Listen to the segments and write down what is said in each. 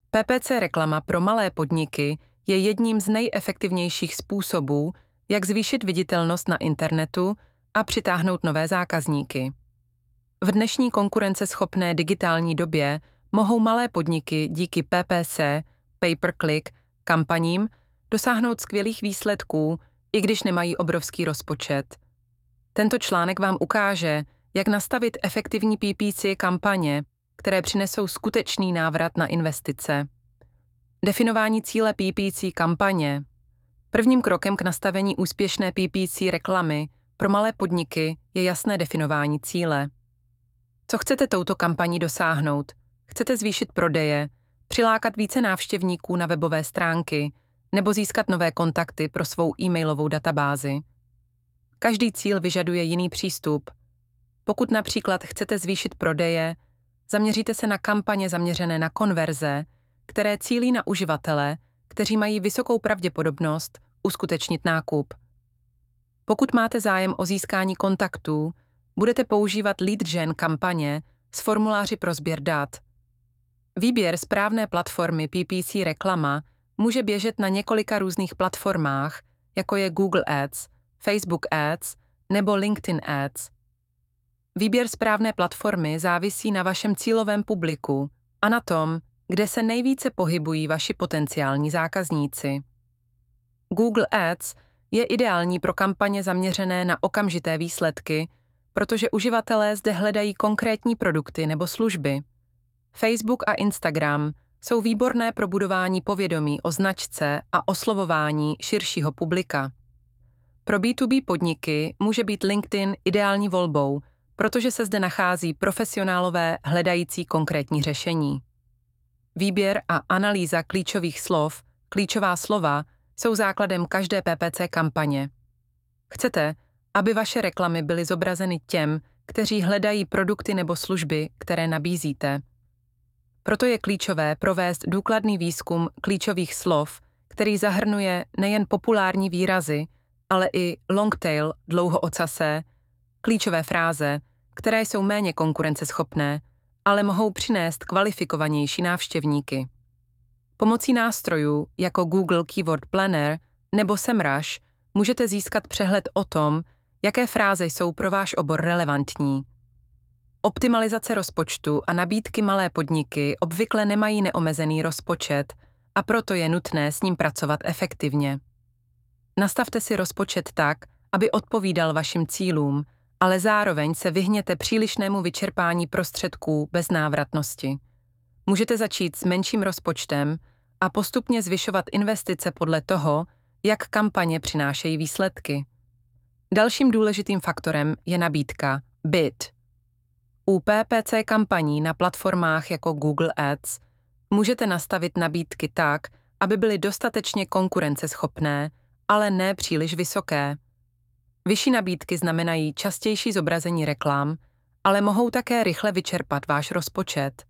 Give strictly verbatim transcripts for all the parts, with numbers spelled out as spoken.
P P C reklama pro malé podniky je jedním z nejefektivnějších způsobů, jak zvýšit viditelnost na internetu a přitáhnout nové zákazníky. V dnešní konkurenceschopné digitální době mohou malé podniky díky P P C, pay-per-click, kampaním dosáhnout skvělých výsledků, i když nemají obrovský rozpočet. Tento článek vám ukáže, jak nastavit efektivní P P C kampaně, které přinesou skutečný návrat na investice. Definování cíle P P C kampaně. Prvním krokem k nastavení úspěšné P P C reklamy pro malé podniky je jasné definování cíle. Co chcete touto kampaní dosáhnout? Chcete zvýšit prodeje, přilákat více návštěvníků na webové stránky nebo získat nové kontakty pro svou e-mailovou databázi? Každý cíl vyžaduje jiný přístup. Pokud například chcete zvýšit prodeje, zaměříte se na kampaně zaměřené na konverze, které cílí na uživatele, kteří mají vysokou pravděpodobnost uskutečnit nákup. Pokud máte zájem o získání kontaktů, budete používat lead gen kampaně s formuláři pro sběr dat. Výběr správné platformy P P C reklama může běžet na několika různých platformách, jako je Google Ads, Facebook Ads nebo LinkedIn Ads. Výběr správné platformy závisí na vašem cílovém publiku a na tom, kde se nejvíce pohybují vaši potenciální zákazníci. Google Ads je ideální pro kampaně zaměřené na okamžité výsledky, protože uživatelé zde hledají konkrétní produkty nebo služby. Facebook a Instagram jsou výborné pro budování povědomí o značce a oslovování širšího publika. Pro B dva B podniky může být LinkedIn ideální volbou, protože se zde nachází profesionálové hledající konkrétní řešení. Výběr a analýza klíčových slov, klíčová slova, jsou základem každé P P C kampaně. Chcete, aby vaše reklamy byly zobrazeny těm, kteří hledají produkty nebo služby, které nabízíte. Proto je klíčové provést důkladný výzkum klíčových slov, který zahrnuje nejen populární výrazy, ale i long tail, dlouhoocasé, klíčové fráze, které jsou méně konkurenceschopné, ale mohou přinést kvalifikovanější návštěvníky. Pomocí nástrojů jako Google Keyword Planner nebo SEMrush můžete získat přehled o tom, jaké fráze jsou pro váš obor relevantní. Optimalizace rozpočtu a nabídky malé podniky obvykle nemají neomezený rozpočet a proto je nutné s ním pracovat efektivně. Nastavte si rozpočet tak, aby odpovídal vašim cílům, ale zároveň se vyhněte přílišnému vyčerpání prostředků bez návratnosti. Můžete začít s menším rozpočtem a postupně zvyšovat investice podle toho, jak kampaně přinášejí výsledky. Dalším důležitým faktorem je nabídka bid. U P P C kampaní na platformách jako Google Ads můžete nastavit nabídky tak, aby byly dostatečně konkurenceschopné, ale ne příliš vysoké. Vyšší nabídky znamenají častější zobrazení reklam, ale mohou také rychle vyčerpat váš rozpočet.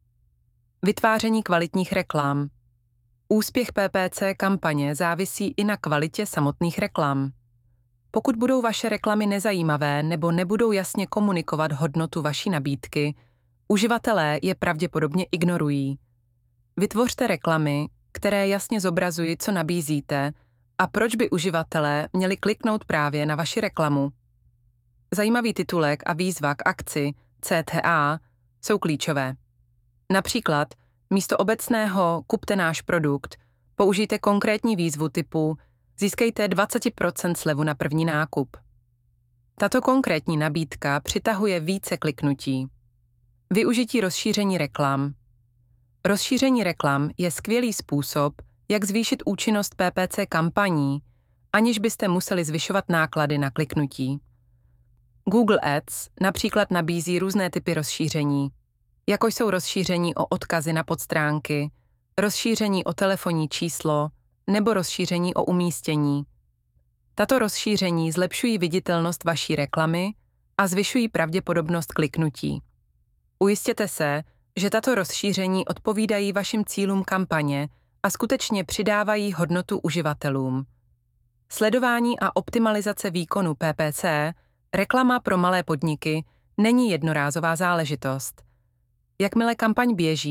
Vytváření kvalitních reklam. Úspěch P P C kampaně závisí i na kvalitě samotných reklam. Pokud budou vaše reklamy nezajímavé nebo nebudou jasně komunikovat hodnotu vaší nabídky, uživatelé je pravděpodobně ignorují. Vytvořte reklamy, které jasně zobrazují, co nabízíte a proč by uživatelé měli kliknout právě na vaši reklamu. Zajímavý titulek a výzva k akci C T A jsou klíčové. Například místo obecného kupte náš produkt použijte konkrétní výzvu typu získejte dvacet procent slevu na první nákup. Tato konkrétní nabídka přitahuje více kliknutí. Využití rozšíření reklam. Rozšíření reklam je skvělý způsob, jak zvýšit účinnost P P C kampaní, aniž byste museli zvyšovat náklady na kliknutí. Google Ads například nabízí různé typy rozšíření, jako jsou rozšíření o odkazy na podstránky, rozšíření o telefonní číslo nebo rozšíření o umístění. Tato rozšíření zlepšují viditelnost vaší reklamy a zvyšují pravděpodobnost kliknutí. Ujistěte se, že tato rozšíření odpovídají vašim cílům kampaně a skutečně přidávají hodnotu uživatelům. Sledování a optimalizace výkonu P P C, reklama pro malé podniky, není jednorázová záležitost. Jakmile kampaň běží,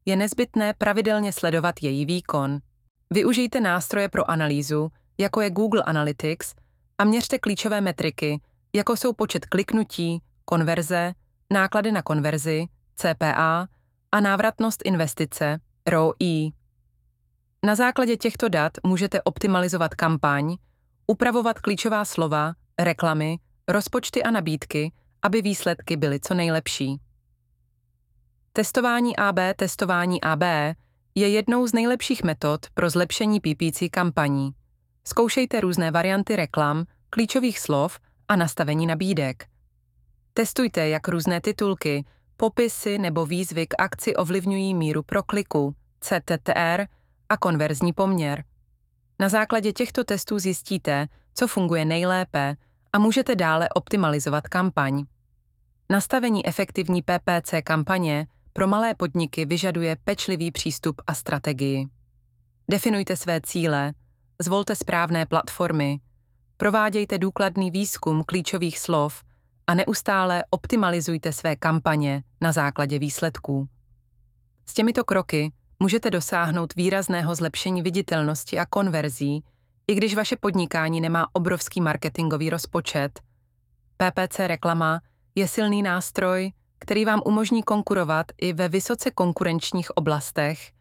je nezbytné pravidelně sledovat její výkon. Využijte nástroje pro analýzu, jako je Google Analytics, a měřte klíčové metriky, jako jsou počet kliknutí, konverze, náklady na konverzi, C P A a návratnost investice, R O I. Na základě těchto dat můžete optimalizovat kampaň, upravovat klíčová slova, reklamy, rozpočty a nabídky, aby výsledky byly co nejlepší. Testování A B Testování A B je jednou z nejlepších metod pro zlepšení P P C kampaní. Zkoušejte různé varianty reklam, klíčových slov a nastavení nabídek. Testujte, jak různé titulky, popisy nebo výzvy k akci ovlivňují míru prokliku, C T T R a konverzní poměr. Na základě těchto testů zjistíte, co funguje nejlépe a můžete dále optimalizovat kampaň. Nastavení efektivní P P C kampaně pro malé podniky vyžaduje pečlivý přístup a strategii. Definujte své cíle, zvolte správné platformy, provádějte důkladný výzkum klíčových slov a neustále optimalizujte své kampaně na základě výsledků. S těmito kroky můžete dosáhnout výrazného zlepšení viditelnosti a konverzí, i když vaše podnikání nemá obrovský marketingový rozpočet. P P C reklama je silný nástroj, který vám umožní konkurovat i ve vysoce konkurenčních oblastech,